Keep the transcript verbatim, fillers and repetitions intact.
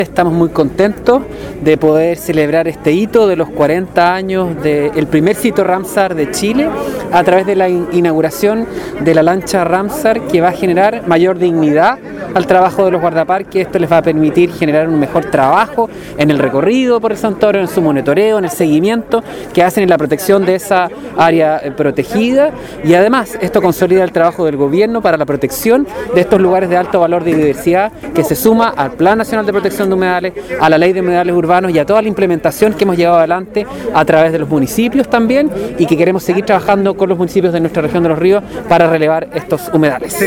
Estamos muy contentos de poder celebrar este hito de los cuarenta años del primer sitio Ramsar de Chile a través de la inauguración de la lancha Ramsar, que va a generar mayor dignidad al trabajo de los guardaparques. Esto les va a permitir generar un mejor trabajo en el recorrido por el santuario, en su monitoreo, en el seguimiento que hacen en la protección de esa área protegida, y además esto consolida el trabajo del gobierno para la protección de estos lugares de alto valor de biodiversidad, que se suma al Plan Nacional de Protección de Humedales, a la Ley de Humedales Urbanos y a toda la implementación que hemos llevado adelante a través de los municipios también, y que queremos seguir trabajando con los municipios de nuestra región de los ríos para relevar estos humedales.